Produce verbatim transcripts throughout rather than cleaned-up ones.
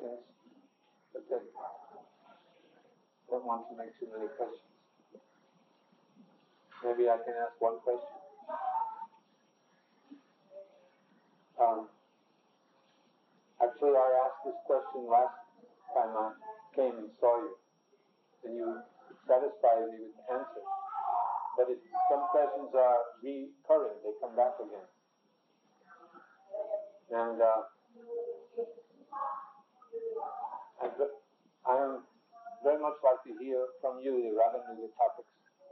questions, but then don't want to make too many questions. Maybe I can ask one question. Um, actually, I asked this question last time I came and saw you, and you satisfied me with the answer. But it, some questions are recurring; they come back again, and uh, I, I am very much like to hear from you the Raganuga topics.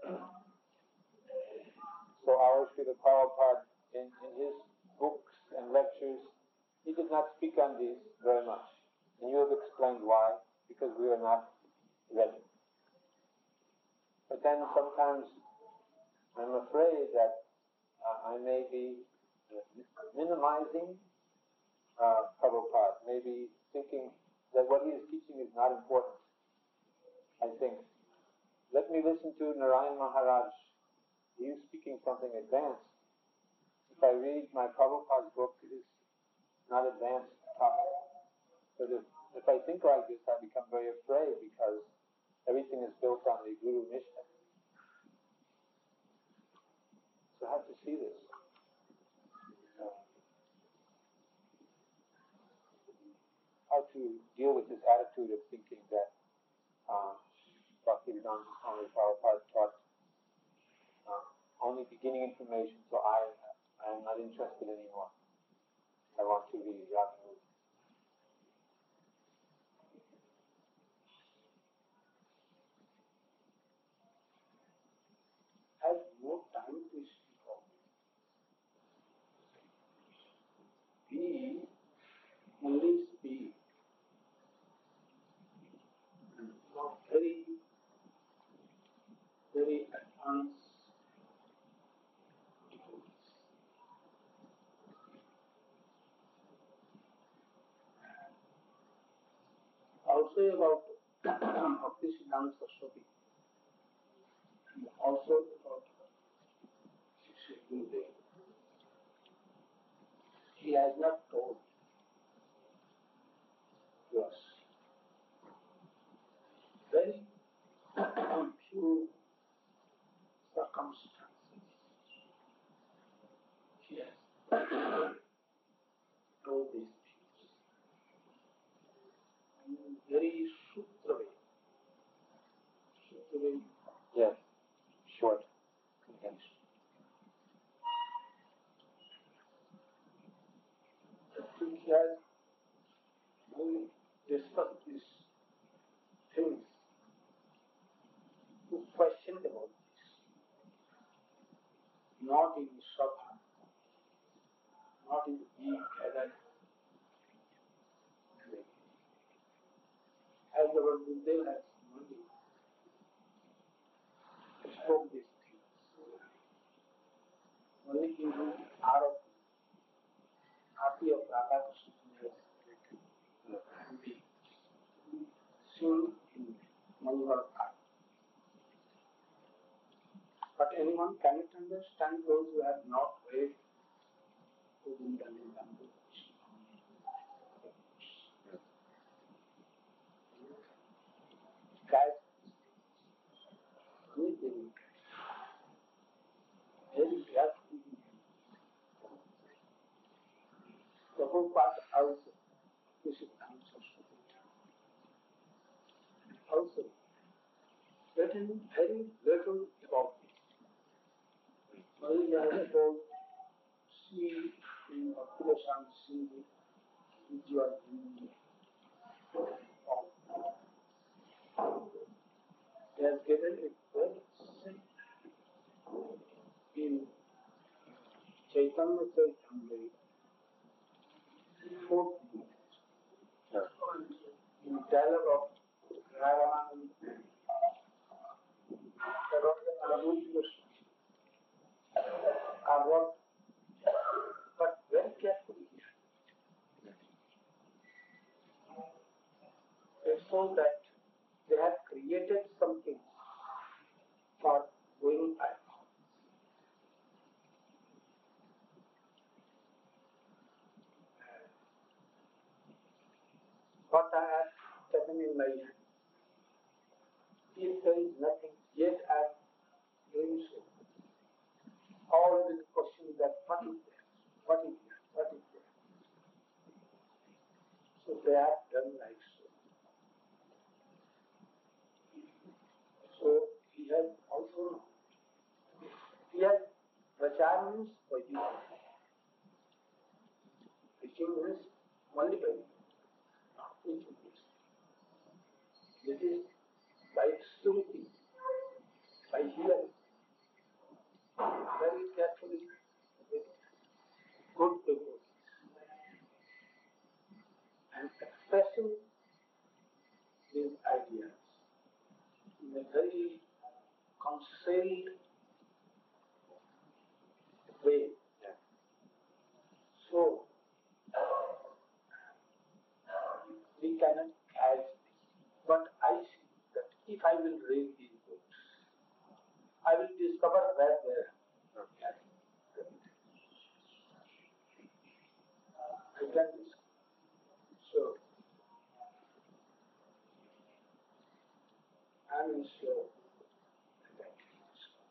So our Srila Prabhupada, in, in his books and lectures, he did not speak on these very much. And you have explained why, because we are not ready. But then sometimes I'm afraid that uh, I may be minimizing uh, Prabhupada, maybe thinking that what he is teaching is not important. I think, let me listen to Narayan Maharaj. He is speaking something advanced. If I read my Prabhupada's book, it is not advanced topic. But if, if I think like this, I become very afraid because everything is built on the Guru Mishnah. So I have to see this. Uh, how to deal with this attitude of thinking that uh, Bhaktivedanta Swami Prabhupada taught uh, only beginning information, so I I am not interested anymore. I want to be Raganuga. Has no time to speak of it. We only speak not very, very advanced devotees. Also about Bhaktisiddhanta Saraswati, and also about Sri Gurudev. He has not told to us. Very few circumstances he has told these things. In very sutra way. Sutra way. Yes, short, condensed. I think he has only discussed these things to question about this. Not in Sabha, not in being gathered. As our Gurudev has only spoke these things. Only in the Arati, Arati of Radha Krishna has been seen in Mangal Arati. But anyone cannot understand those who have not read Govinda Nidambu. Guys, anything, very carefully. The whole part also, this is answer. Also, written very little about it. Only I have told, see in Bhakti see which you are doing. He has given it very simple in Chaitanya Charitamrita, fourth unit. In dialogue of Ramanand and Ramanand are what, but very carefully. It's so that they have created something for going back. what I have taken in my hand. If there is nothing, yet I am doing so. All the questions that what is there, what is there, what is there. So they have done like so. So he has also, he has pracharans for you. Preaching means only by you, not preaching means. This is by smriti, by hearing, very carefully, with good people, and expressing these ideas in a very concealed way. Yeah. So, we cannot catch this. But I see that if I will read these books, I will discover where they are. I can discover. So, I am sure that I can discover.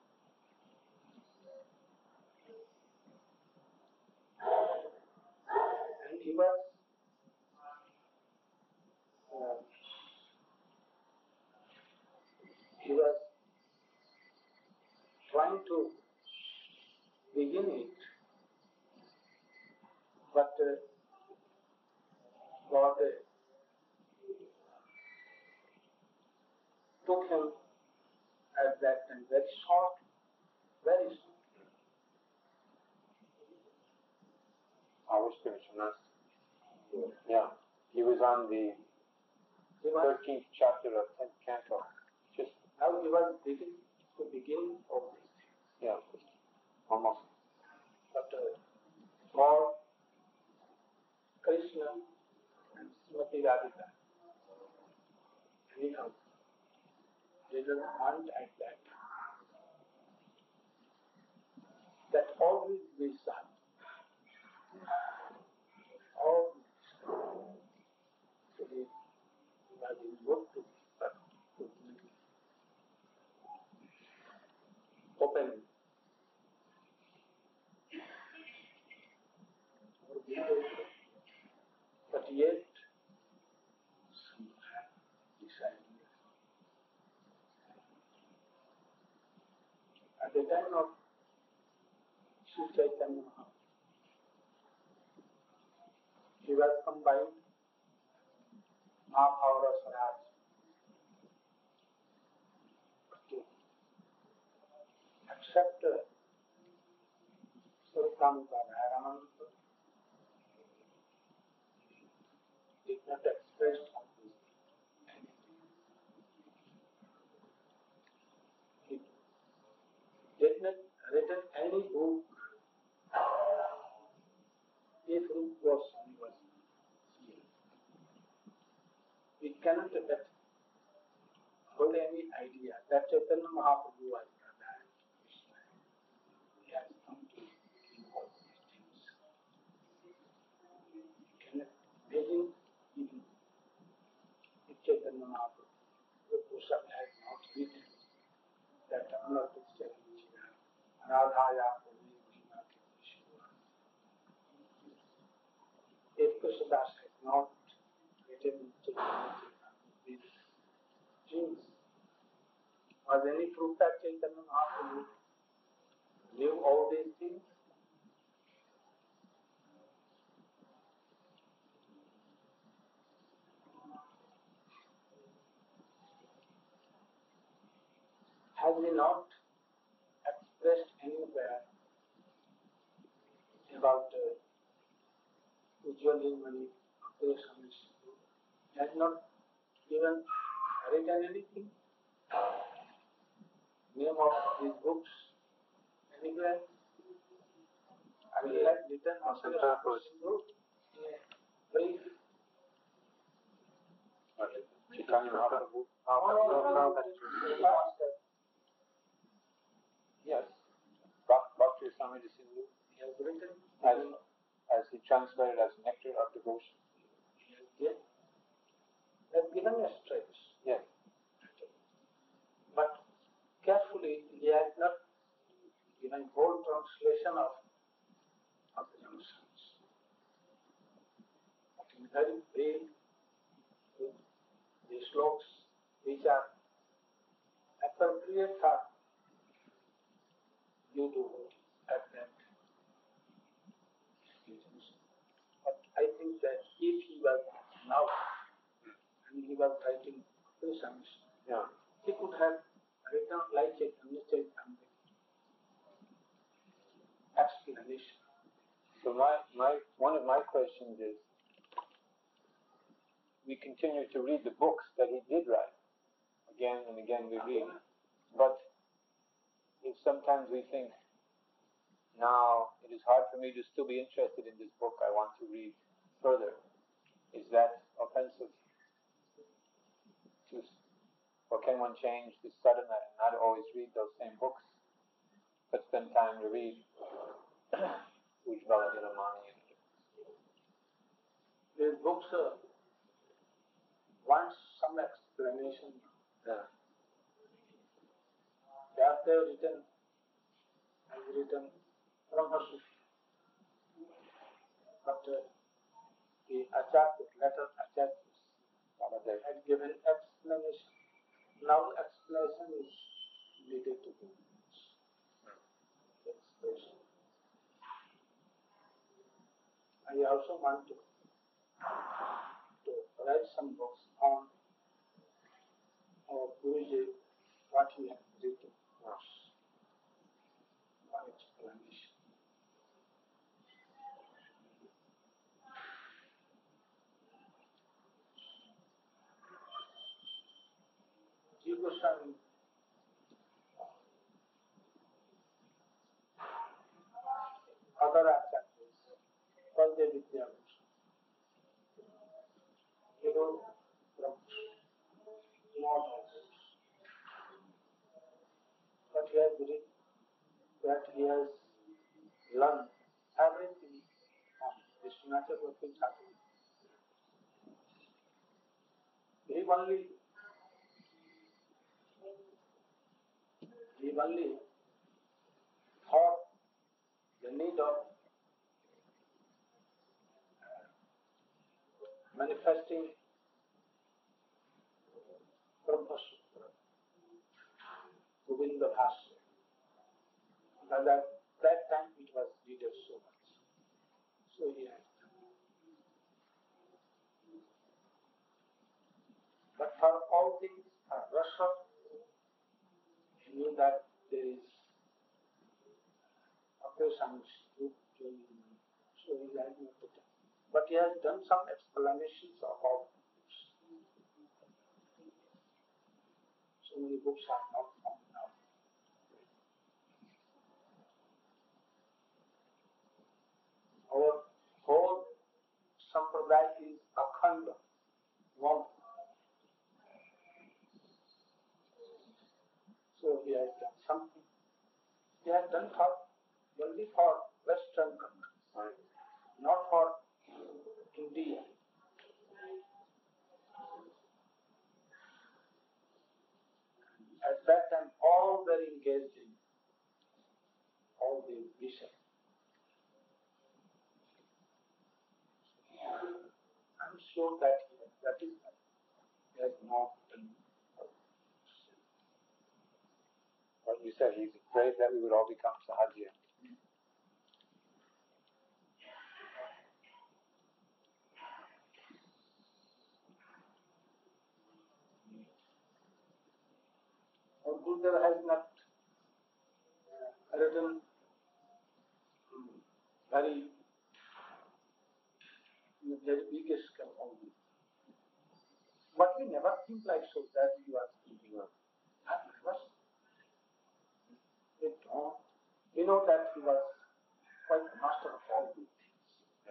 And he was uh, he was trying to begin it, but uh, God uh, took him at that time very short, very short. Our spiritual master. Yeah. He was on the He was, thirteenth chapter of tenth canto. Just now he was beginning to begin of this. yeah. Almost. But uh, God, Krishna, and Srimati Radhika, anyhow, they didn't want at that. That always be son. Always. So he was in good to, but to open more details. But yet, some decided. At the time of Sri Chaitanya Mahaprabhu, he was combined Mahabharata Swaraj. To accept uh, Surkamukara Ramananda did not express anything. He did not written any book. If Rupa Goswami was here, we cannot get hold any idea that Chaitanya Mahaprabhu was Radha and Krishna. He has come to give all these things. We cannot imagine even if Chaitanya Mahaprabhu, Rupa Goswami has not written that Amar Krishna Radhaya Purvi Krishna Krishna. If Krishnadas has not written these things, was any proof that Chaitanya Mahaprabhu knew all these things? Has he not expressed anywhere about uh, Ujjwali Mani, Akhil has not even written anything? Name of these books anywhere? I will have written Akhil book in a brief. Chaitanya Mahaprabhu. Yes. Bhakti Swami Sindhu. He has written as, as he translated as Nectar of Devotion. Yes. very vague with the sloks which are appropriate for you to at that situation. But I think that if he was now and he was writing Krishna's, Yeah. he could have written like a communicated explanation. So my, my one of my questions is, we continue to read the books that he did write. Again and again we read. But if sometimes we think, now it is hard for me to still be interested in this book, I want to read further, is that offensive? To, or can one change the sadhana and not always read those same books, but spend time to read Ujjvala Nilamani? These books uh, want some explanation. Yeah. They are there written, as written Brahma Sufra. But uh, the Acharya, later Acharya had given explanation. Now explanation is needed to be expression. I also want to, to write some books on our Guruji, what he has written was one explanation. Ji Goswami other acharyas, Palde Vidya he wrote from not also. But he has written that he has learned everything from Vishwanath Chakravarti Thakur. He only he only thought the need of manifesting Brahma Sutra to win the Bhashya. And at that time it was needed so much. So he has done. But for all things, for Russia, he knew that there is occasions to join him. So he had no time. But he has done some explanations of all things. So many books are not found now. Our whole sampradaya is akhanda, one. So he has done something. He has done for only for Western countries, not for India. At that time, all were engaged in all the vision. I'm sure that that is he has not done. What you said, he's afraid that we would all become Sahajya. Or Gurudeva has not uh, written very, very biggest scale on this. But we never think like so that you are thinking of. We don't. We know that he was quite the master of all these things.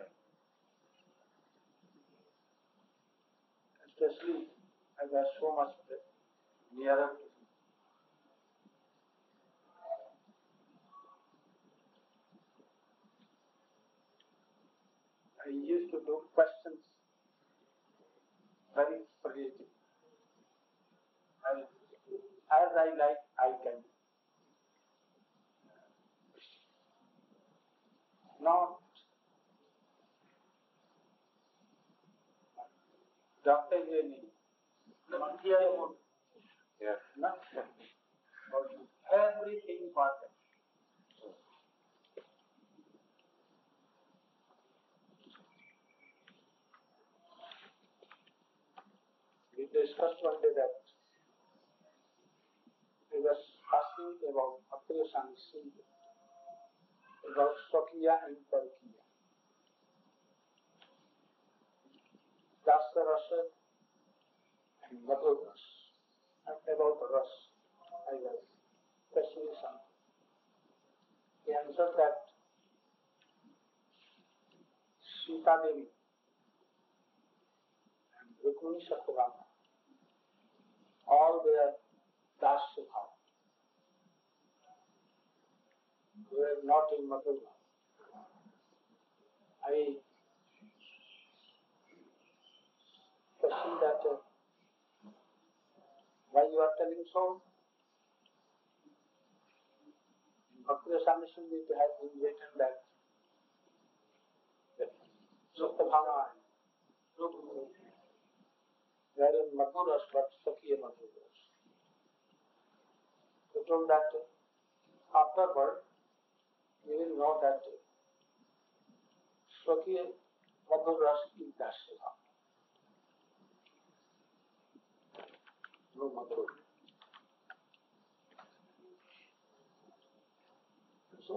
Especially I was so much nearer to him. I used to do questions very creative. And as I like, I can. Not doctor ये नहीं, मंथिया mode, Yeah. ना, और everything important. We discussed one day that we were asking about Bhakti Swami Sindhu, about Swakiya and Parakiya. Dasa Rasa and Madhur Ras. And about Ras, I was questioning something. He answered that Sita Devi and Rukmini Satyabhama, all their Dasya Bhava were not in Madhur Ras. I question that uh, why you are telling so? In Bhakti Swami Sindhu it has been written that Satyabhama and Rukmini were in Madhur Ras but Sakya Madhur Ras. He told that afterward you will know that Sakya Madhur Ras is Dasya Bhava. No Madhur. So,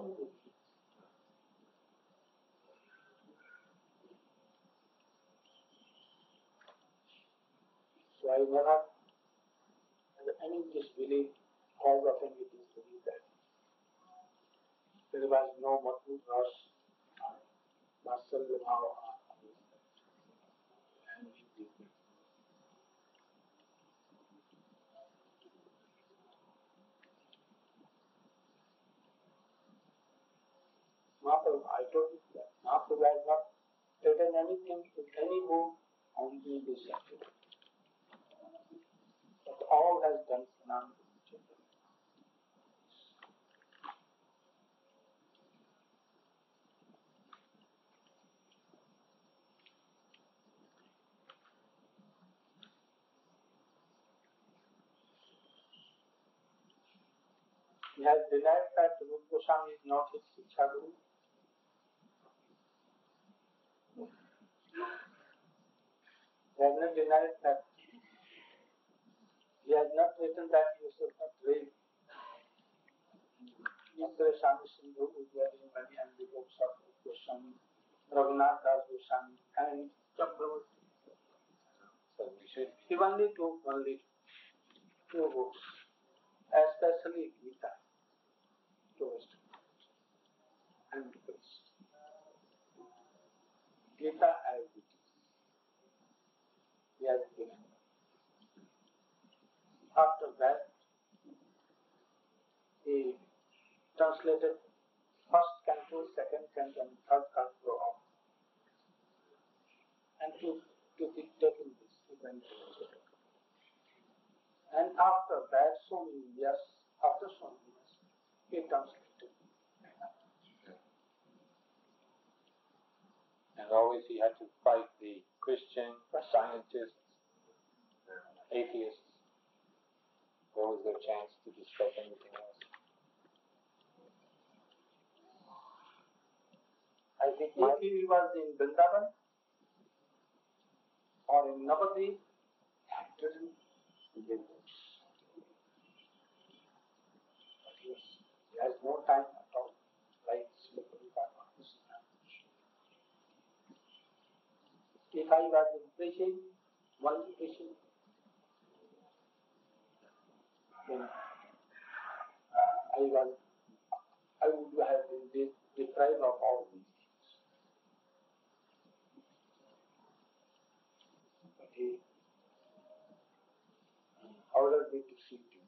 so I never had any disbelief how often it is believed that there was no Madhur Ras, Vatsalya Bhava. Mahaprabhu, I told you that Mahaprabhu has not written anything in any book on this subject. But all has done Sanam. He has denied that Rupa Goswami is not his Shiksha Guru. He has not denied that. He has not written that he should not read Indra Swami Sindhu, Ujjwali Mani, and the books of Goswami, Raghunath Das Goswami, and Chakravarti. So we should. He only took only two books, especially Gita, to Western and Buddhist. Gita as it is. He has given. After that, he translated first canto, second canto, and third canto of, and to to be taken this event. And after that, so many years, after so many years, he translated. And always he had to fight the Christian scientists, atheists. Where was their chance to discuss anything else? I think my, If he was in Vrindavan or in Navadvip, he didn't give books. But yes, he has no time at all, like Srila Prabhupada. If I was in preaching, one preaching, then uh, I was, I would have been deprived of all these things. But he ordered me to see him,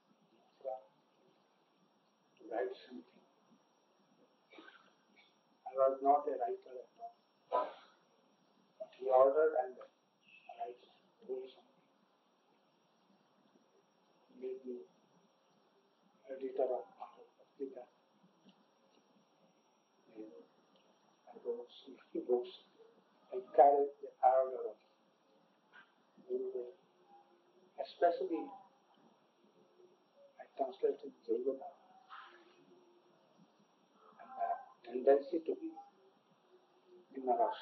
to write something. I was not a writer at all. But he ordered and I wrote something. Made me editor of Bhagavad. I wrote some books. I carried the order of especially I translated Jayavada and the tendency to be in the rush.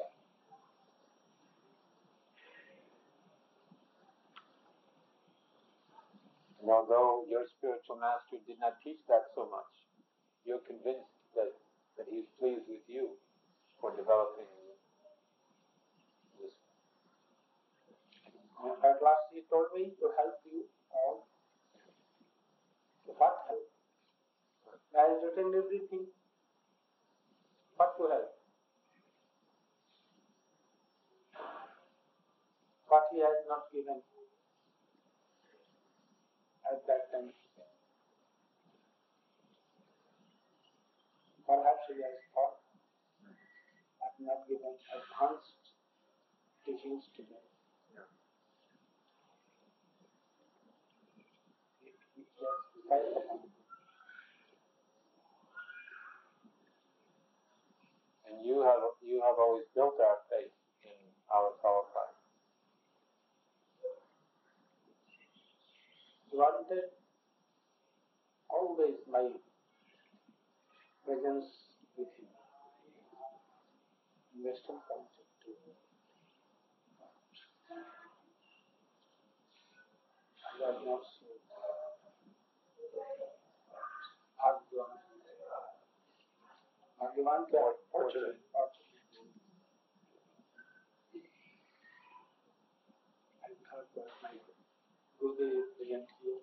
And although your spiritual master did not teach that so much, you're convinced that, that he's pleased with you for developing this. And at last he told me to help you all. To what help? I have written everything. What to help? What he has not given at that time. Perhaps he has thought I have not given advanced teachings to them. Yeah. He has decided upon it. And you have you have always built our faith in our Prabhupada. Wanted always my presence with him. In Western culture too. I was not so Bhagwan. Bhagwan or fortunate. I thought that my Gurudev is present here.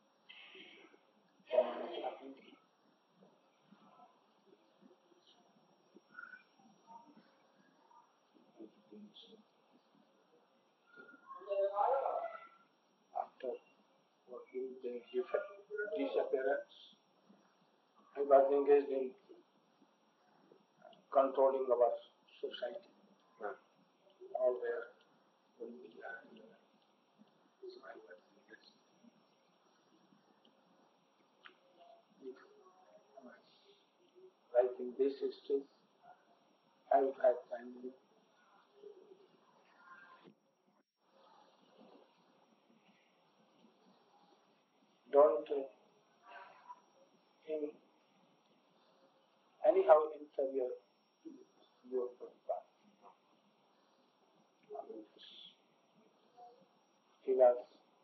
After working the disappearance, I was engaged in controlling our society. Right. All were in India. So I was engaged. Like in these histories, I have had family. Don't uh, in anyhow inferior to your Prabhupada. He was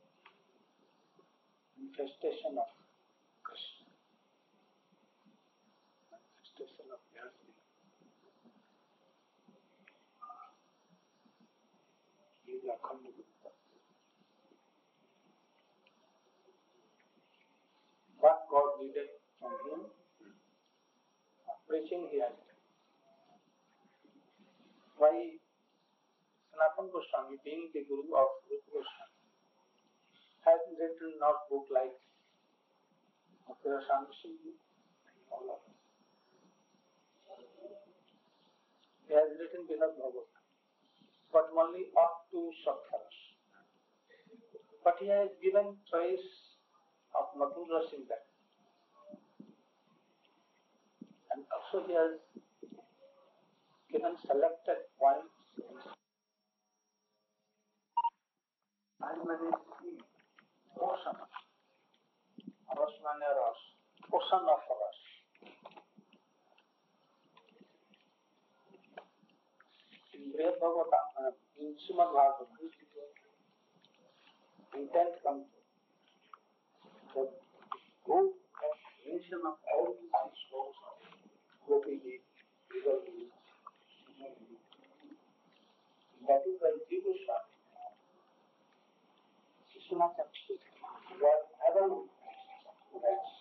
manifestation of Krishna, manifestation of Yasmin. He is Akhanda Gupta. What God needed from him, preaching he has done. Why Sanatana Goswami, being the Guru of Rupa Goswami, has written not book like Bhakti Swami Singh, all of us. He has written Vinod Bhagavad, but only up to Shaktaras. But he has given trace of Mathura in that. And also he has given selected points. As many portion, Ras mane Ras, portion of Ras. In Brihad Bhagavatam, in Srimad Bhagavatam, intent comes the group of mention of all these slows of Gopi Gita, River Gita, that is why Jiva Swami, Krishna Chakti, whatever that's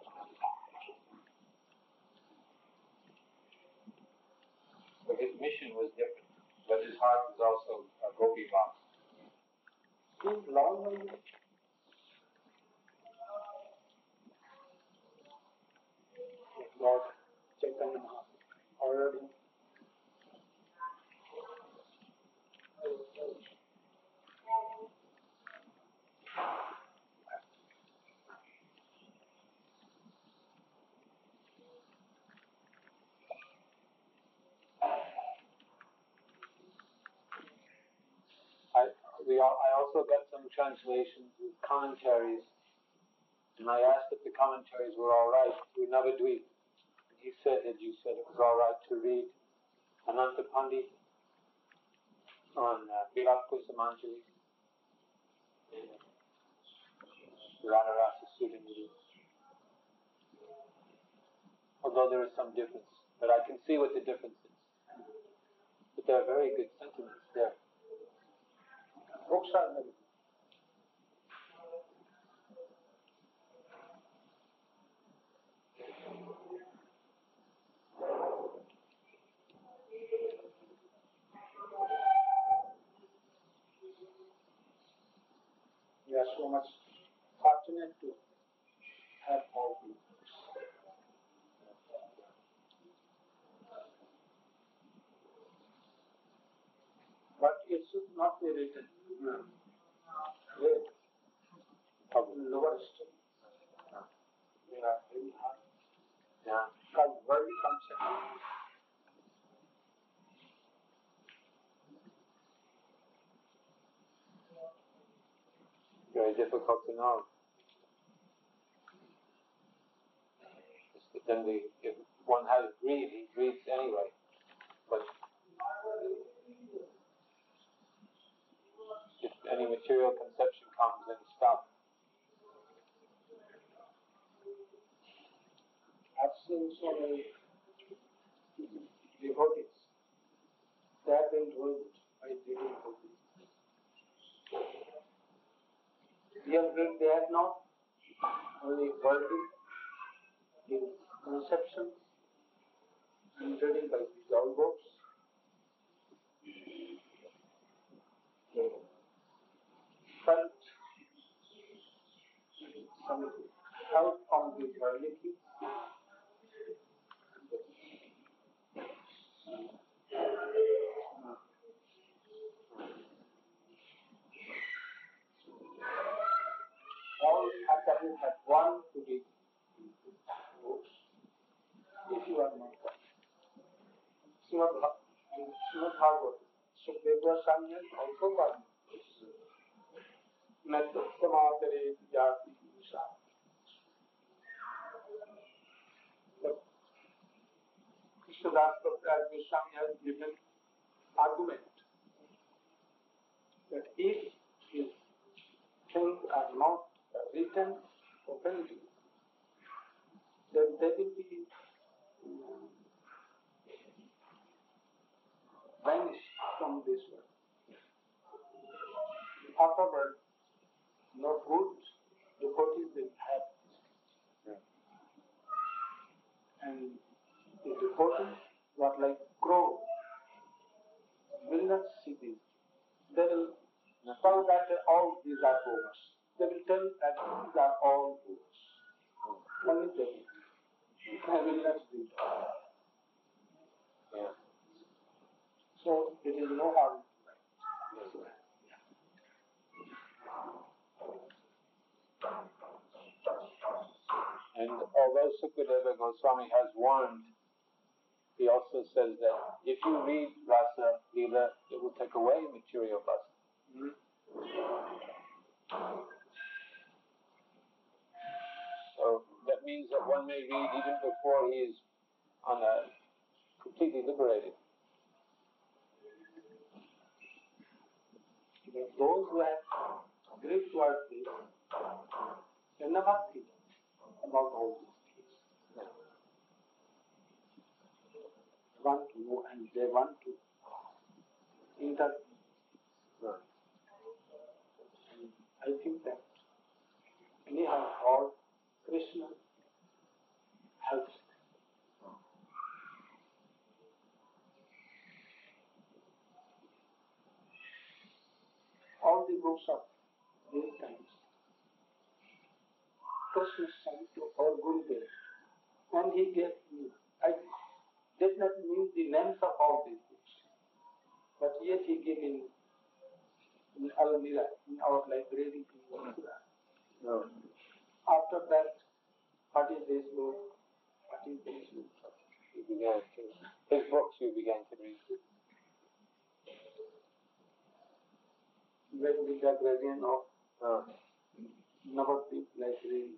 But his mission was different. But his heart was also a Gopi Bhakti. his long way. Lord Chaitanya Mahaprabhu already I, we al- I also got some translations with commentaries, and I asked if the commentaries were all right through Navadvip. And he said that you said it was all right to read Ananta Pandit on uh, Virat Kusumanjali and Radharasa Sudhamudi. Although there is some difference, but I can see what the difference is. But there are very good sentiments there. Books are very good. We are so much fortunate to have all these books. But it should not be written mm. Read. Lower study. They are very hard. Yeah. Because worldly concept. Very difficult to know. But then the, if one has to read, he reads anyway. But if any material conception comes, then stop. I've seen so many devotees. They have been ruled by devotees. They have, they have not only worldly in conceptions and reading by these old books. They felt some help from the worldly things. All academies have one to read books. If you are not one. Srimad Bhagavatam. So Devra Swami has also got Metta Samadare Jati Usha. But Krishnadas Kaviraj Goswami has given argument that if his things are not written openly, then they will be vanished from this world. Afterward, no good devotees will have. Yeah. And the devotees who are like crow will not see this. They will tell that all these are books. They will tell that these are all books. Only they will. They will not read. Yeah. So it is no harm. And although Sukadeva Goswami has warned, he also says that if you read Rasa Leela, it will take away material rasa. Mm-hmm. So that means that one may read even before he is on a completely liberated. But those who have grip towards this, they never think about all these things. They want to know and they want to enter. Right. And I think that anyhow God, Krishna helps. All the books of these times, Krishna sent to our Gurudev, and he gave me. I did not know the names of all these books, but yet he gave in, in Almira, in our library in Almira. No. After that, what is this book? What is this book? You began to, his books you began to read. like with the gradient of uh, Navadvip, like the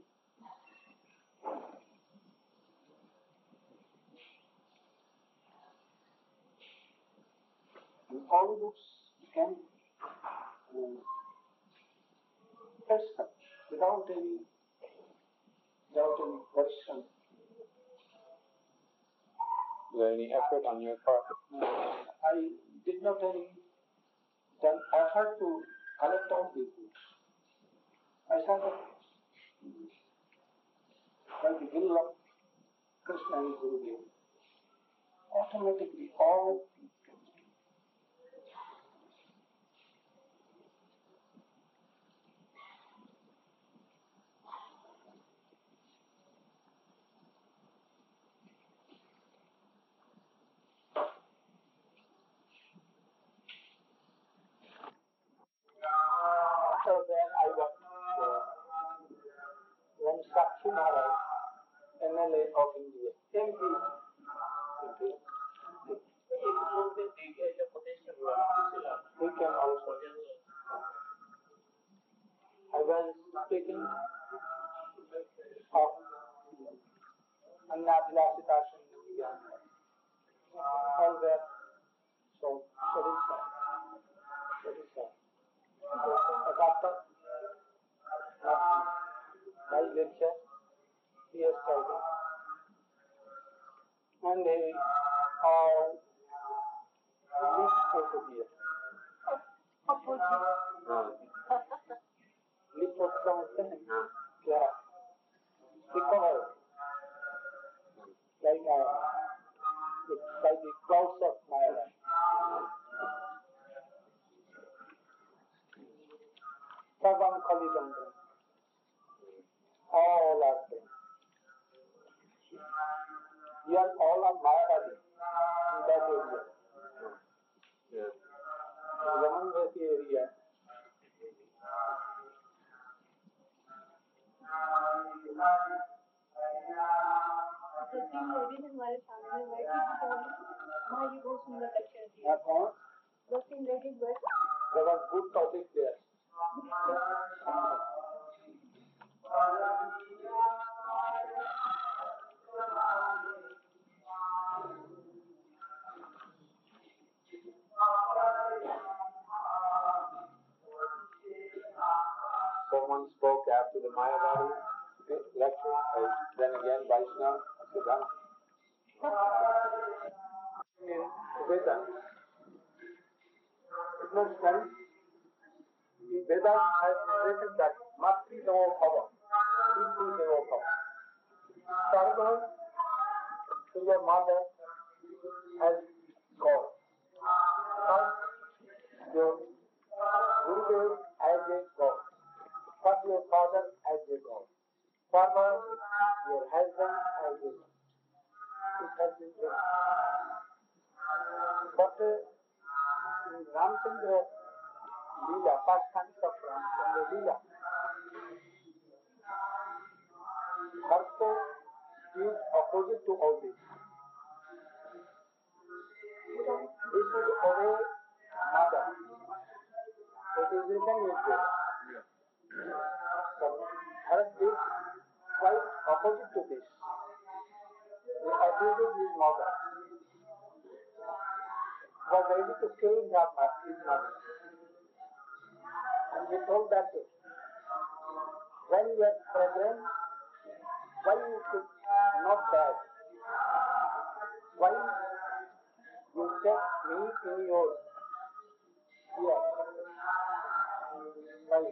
all books can um, fetch them without any without any question. Was there any effort on your part? I did not any done effort to collect all these books. I saw that by the will of Krishna and Gurudev, automatically all things can change. After that, I was uh, one Sakshi Maharaj, M L A of India, M P. He came also. I was speaking of Annabhilasita Sindhu, all that. So, very sad. Very sad. But after uh, my lecture, he has told me. And he uh, lived over here. Lived for some time. Yeah. Recovered. Like, uh, like the clouds of my life. Savam Khalidandra. All are there. We are all of Mayavadi in that area. Yeah. Yamanvati area. दो तीन ladies हमारे सामने बैठी थी तो माँ जी बहुत सुंदर लेक्चर दिया Now, uh, दो तीन लेडीज बैठी there was good topic there. Someone spoke after the Mayavadi lecture, and then again Vaishnava Siddhanta. In Vedas, it makes sense. In Vedas, has been written that Matri Devo Bhava, Pitu Devo Bhava. Sarva to your mother as God. First, your Gurudev as a God. First, your father as a God. Farmer, your husband as a God. It has been written. But uh, in Ramchandra Leela, first canto of Ramchandra Leela, Bharta is opposite to all this. This would obey mother. It is written in Veda. So Bharat is quite opposite to this. He abuses his mother. Was ready to kill his mother. And he told that when you are pregnant, why you should not die? Why you take me in your ear? Why?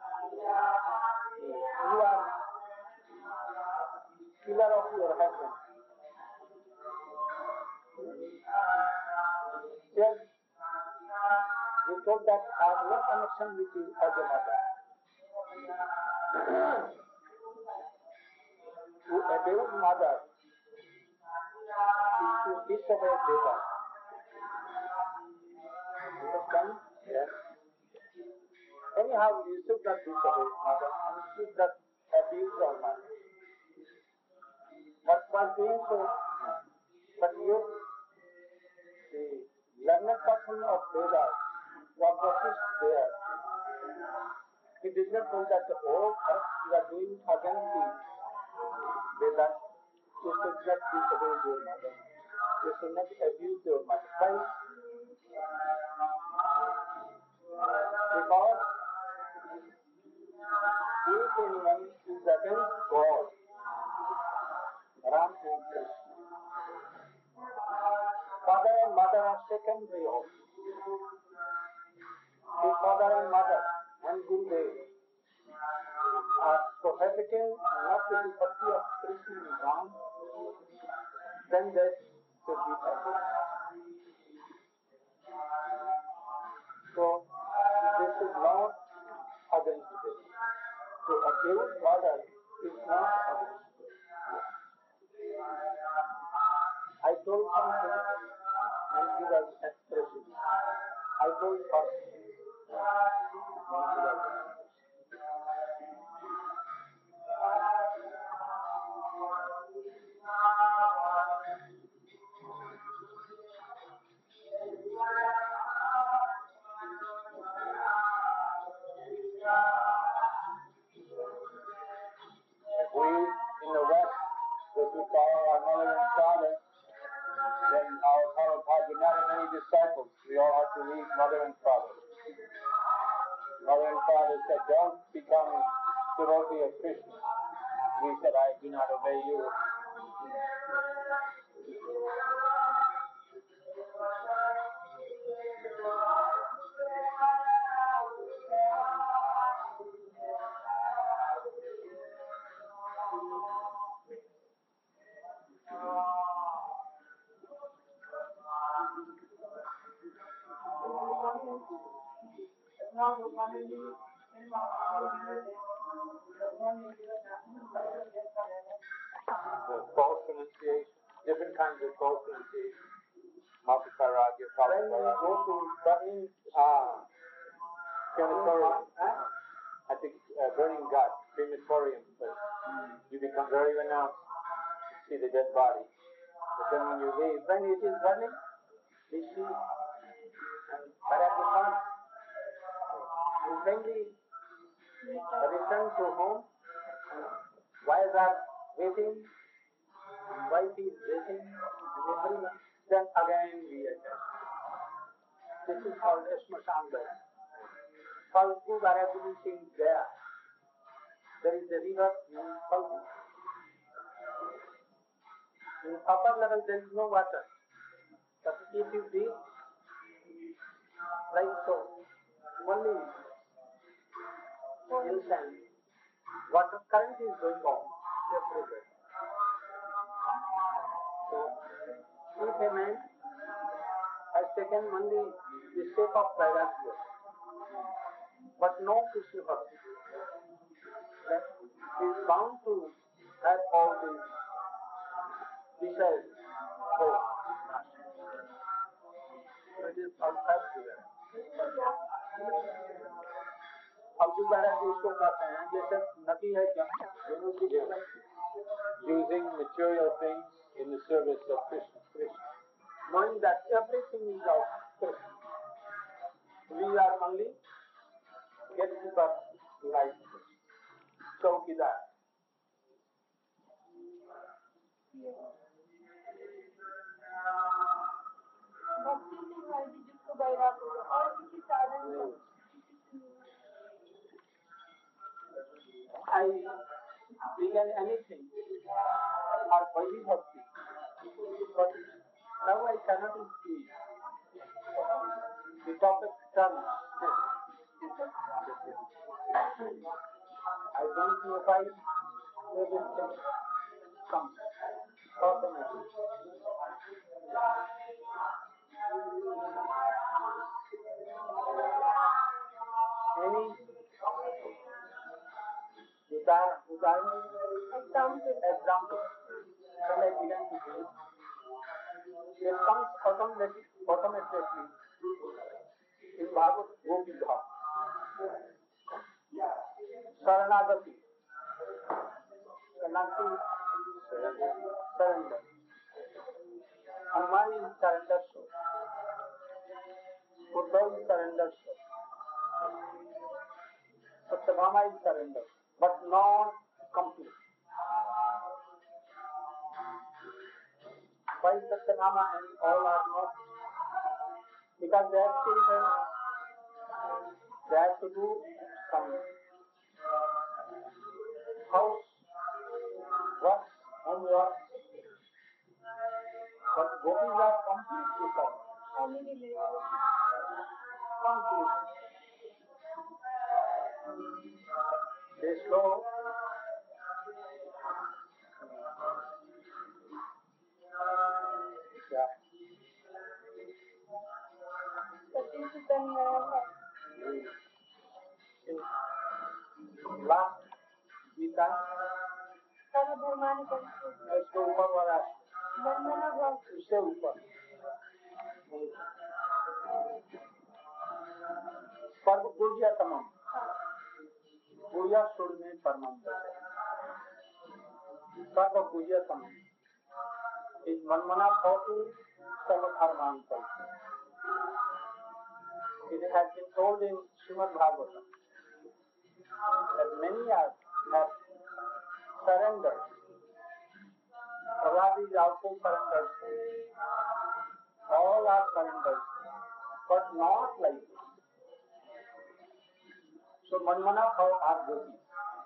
You are killer of your husband. Yes, he told that I have no connection with you as a mother. To abuse mother is to disobey Veda. Understand? Yes. Anyhow, you should not disobey mother and you should not abuse your mother. But by doing so, but you, the learned person of Vedas, was Vasishtha there, He did not know that, oh, first you are doing against the Vedas. You should not disobey your mother. You should not abuse your mother. Why? Because if anyone is against God, Ram and Krishna, father and mother are secondary also. His father and mother and Gurudev are prohibiting not to be bhakti of Krishna and Ram, then that should be happy. So, this is not against this. To abuse mother is not against this. I told something and he was expressing. I told first and he was expressing. We in the West, if we follow our mother and father, then our Prabhupada would not have any disciples. We all have to leave mother and father. Mother and father said, don't become devotee of Krishna. We said, I do not obey you. The false pronunciation, different kinds of false pronunciation. Mapukaragya, When we go to burning ah, crematorium, I think uh, burning gut, crematorium, but you become very renounced to see the dead body. But then when you leave, when it is burning, we see, and but at the time, and when we return to home, wives are waiting, wife is waiting, and everyone, then again we attach. This is called Shmashan. Falgu Varaduni Singh there. There is a river named Falgu. In upper level there is no water. But if you breathe like so, only inside, water current is going on everywhere. So, if a man has taken only the shape of Vairagya, but no Krishna bhakti, then he is bound to have all these desires. So, it is outside there. Falgu Vairagya इसको कहते हैं जैसे नदी है क्या using material things in the service of Krishna. Krishna. Knowing that everything is of Krishna. We are only gatekeeper like Chowkidar. भक्ति से हमारी जिसको बैराग होगा और किसी साधन से I began anything or Vaidhi Bhakti, but now I cannot speak. The topic comes. I don't know why everything comes automatically. Any Udar, Udar, example example, when I began to do, it comes automatic, automatically in Bhagavad Gopika. Saranagati. Saranagati is surrender. Hanuman is surrender soul. Buddha is surrender soul. Satyabhama Satyabhama is surrender, but not complete. Why Satyabhama and all are not? Because they are children. They have to do some house work, home work. But gopis are completely served. Any related. Completely. They slow. Yeah. Sati Sutan Gaya. Last Gita सर्वधर्मानि परित्यज्य इसके ऊपर वाला बंधना भाव उससे ऊपर सर्व पूज्यतम पूजा सुर में परमम सर्व पूज्यतम इस मनमना भवतु सर्वधर्मान परित्यज्य. It has been told in Srimad Bhagavatam that many are, have surrendered. Prahlad is also surrendered. All are surrendered, but not like this. So Manmana how are gopis?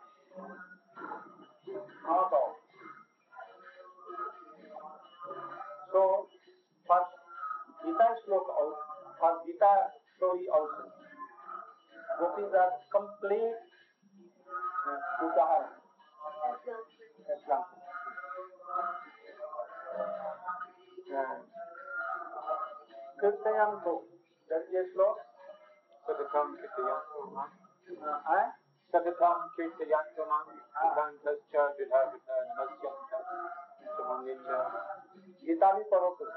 Not all. So for Gita sloka also, for Gita story also, gopis are complete udaharan. Example. Kirtayanto, that is a sloka. Sadatam Kirtayanto Mam. Uh, Sadatam Kirtayanto Mam. Siddhantascha Vidhavita Nasyanta. Samangecha. Gita भी पढ़ो तो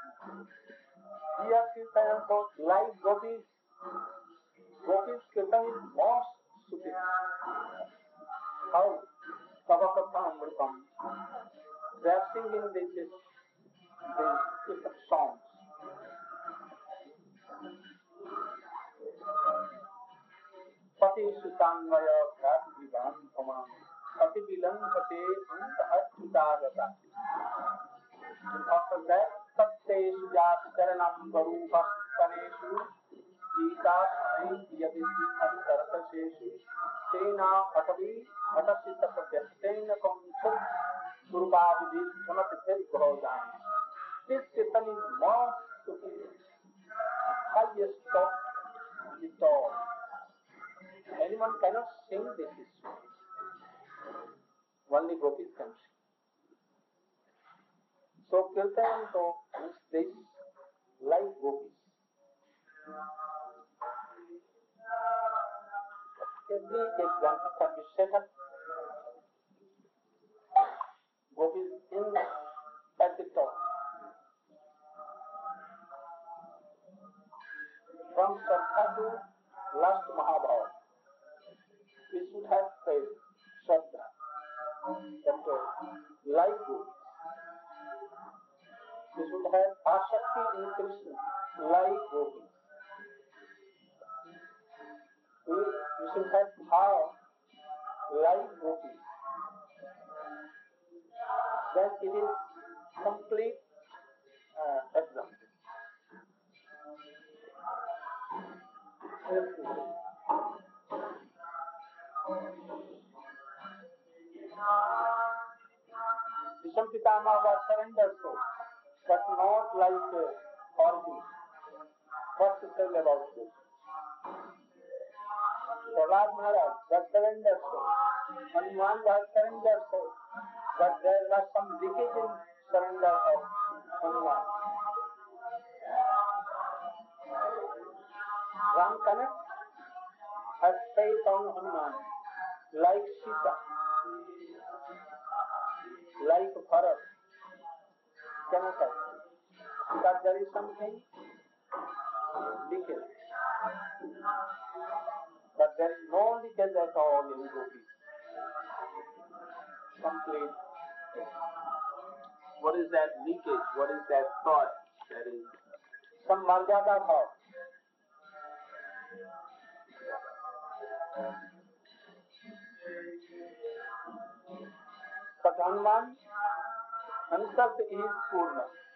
here Kirtayanto like gopis. Gopis Kirtan is most superior. How? Savakatha Amritam. They are singing this, this songs. Pati Sutanvaya Bhat Vivan Paman Pati Vilampate Anta Achutagata. And after that, Satte Sujat Charanam Garupa Kaneshu Gita Sai Yadisi Antarakaseshu Tena Atavi Atasita Pratyastena Kamchur Gurubavidhi Samatitir Bhojani. This Kirtan is most superior, highest top is all. Anyone cannot sing this issue. Only gopis can sing. So Kirtanto means this like gopis. Every example can be set up. Gopis in at the top. From Shraddha to last Mahabharata, we should have faith, Shraddha, that like gopis. We should have Asakti in Krishna, like gopis. We, we should have power, like gopis. Then it is complete uh, example. Bhishma Pitama was surrendered so, but not like uh, Arjuna. What to tell about this? Prahlad Maharaj was surrendered so, Hanuman was surrendered so, but there was some leakage in surrender of Hanuman. Ram Kanak has faith on Hanuman, like Sita, like Bharat, cannot have. Because there is something leakage. But there is no leakage at all in gopis. Complete. What is that leakage? What is that thought? That is Some marjada thought. But Hanuman, concept is Purna.